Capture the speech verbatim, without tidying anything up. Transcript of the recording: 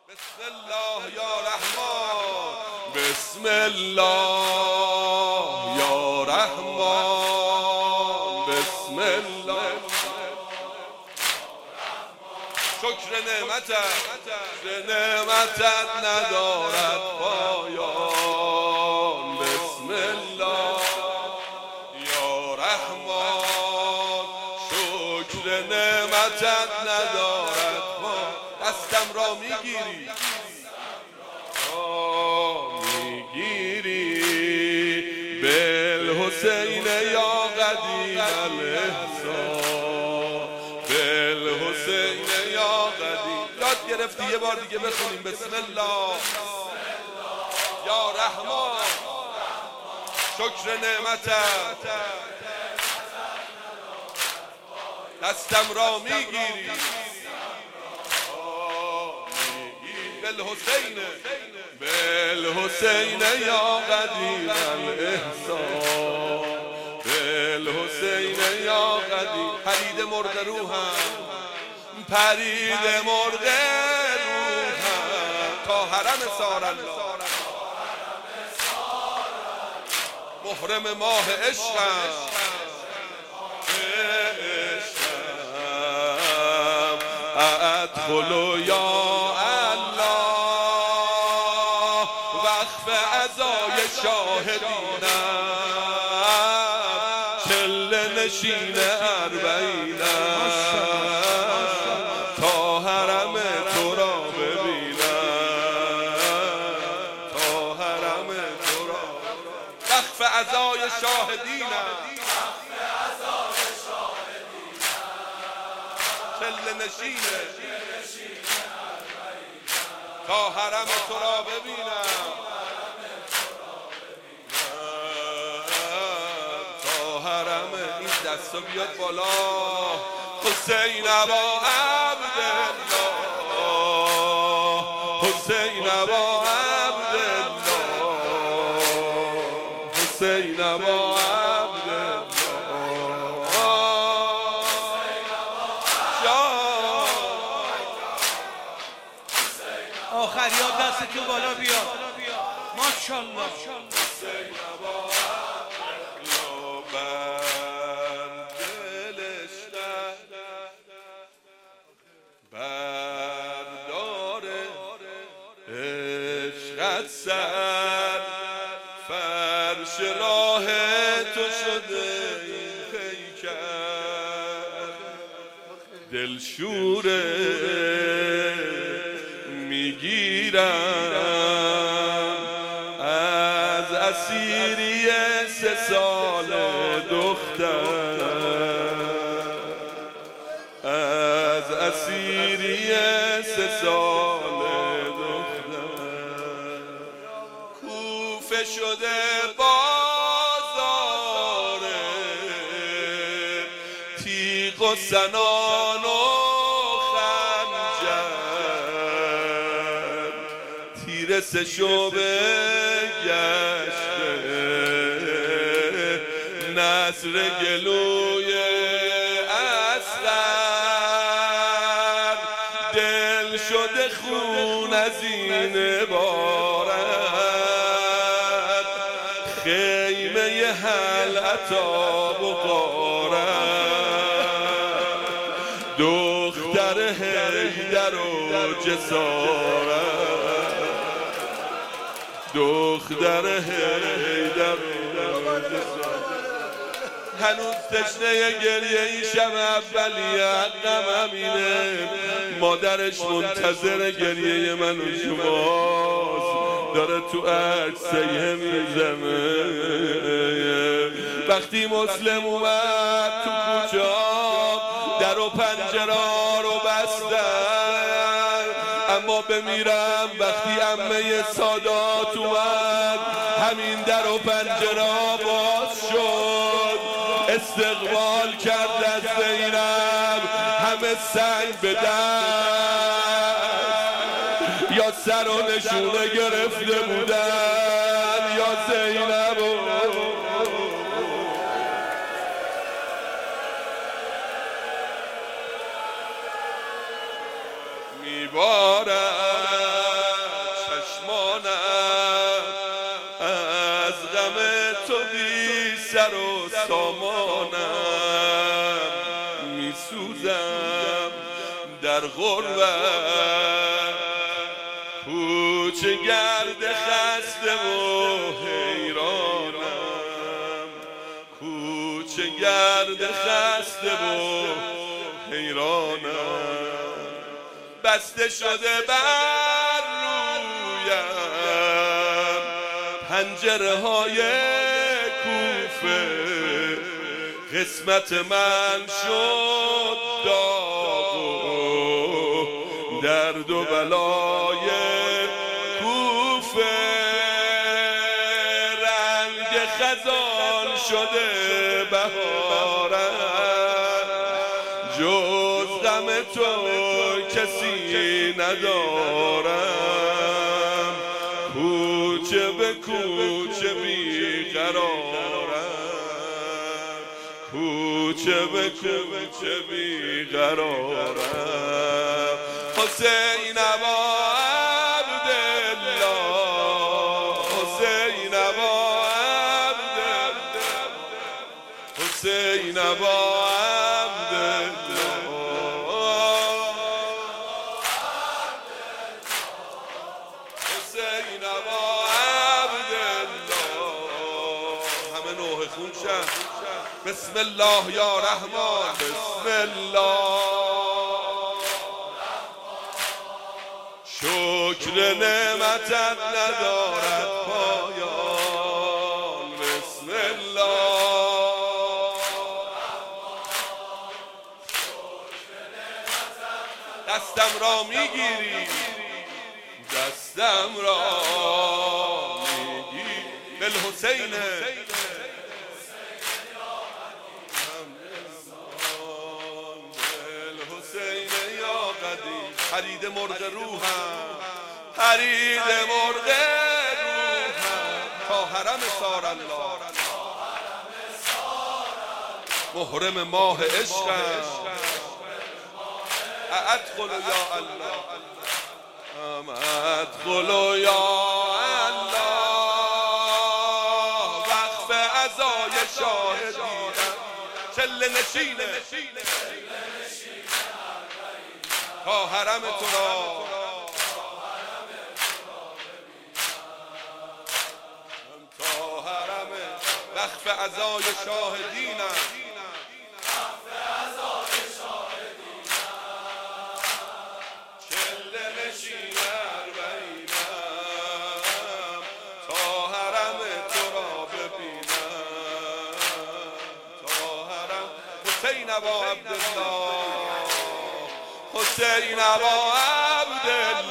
بسم الله یا رحمان، بسم الله یا رحمان، بسم الله. شکر نعمتت، نعمتت ندارد پایان. بسم الله یا رحمان، شکر نعمتت ندارد پایان. دستم را میگیری میگیری بالحسین یا قدیم الاحسان، بالحسین یا قدیم. یاد گرفتی یه بار دیگه بخونیم بسم الله یا رحمان، شکر نعمتت دستم را میگیری بالحسین، بالحسین یا قدیم الاحسان، بالحسین یا قدیم. پرید مرغ روحم، پرید مرغ روحم تا حرم سارالله، محرم ماه عشقم، عشقم ادخل یا عزای شاهدینم، چله نشین اربعینم تا حرم تو را ببینم، تا حرم تو را. وقف عزای شاهدینم، چله نشین تا حرم تو را ببینم، دستا بیاد بالا. حسین ابا عبدالله، حسین ابا عبدالله، حسین ابا عبدالله. آخریات دست تو بالا بیاد. ماشاءالله. سر فرش راه تو شده این پیکر، دلشوره میگیرم از اسیری سه سال دختر، از اسیری سه سال شده بازار تیغ و سنان و خنجر، تیر سه شعبه گشته نصر گلوی اصغر، دل شده خون از این بارد، خیمه حلعتاب و غارت، دختر حیدر و جسارت، دختر حیدر و جسارت. هنوز تشنه گریه این شب اولیه حقم همینه، مادرش منتظر گریه من و شماست، داره تو عکسیه میزنه. وقتی مسلم اومد تو کوچه در و پنجره رو بستن، اما بمیرم وقتی عمه سادات اومد همین در و پنجره باز شد، استقبال کرد از زینب، همه سنگ به دست، یا سر و نشونه گرفته بودن یا زینب میبارد. زر و سامانم میسوزم در غربت، کوچه گرد خسته و حیرانم، کوچه گرد خسته و حیرانم، بسته شده بر رویم پنجره های کوفه، قسمت من شد داغ و درد و بلای کوفه، رنگ خزان شده بهارم، جز غم تو کسی ندارم، کوچه به کوچه بیقرارم، کوچه به کوچه بیقرارم. حسین ابا عبدالله، حسین ابا عبدالله، حسین ابا عبدالله، حسین ابا عبدالله. همه نوح خون شد. بسم الله یا رحمان، بسم الله. شکر نعمتت ندارد پایان، بسم الله. دستم را میگیری، دستم را میگیری، بالحسین پرید مرغ روحم، پرید مرغ روحم، تا حرم سار الله، محرم ماه عشقم، ادخل یا الله، ادخل یا الله، وقف عزای شاهدینم، چله نشینه تا حرم تو را، تا حرم وقف عزای شاهدینم، چله نشین اربعینم، تا حرم تو را ببینم، تا حرم. حسین ابا عبدالله، حسین ابا عبدالله.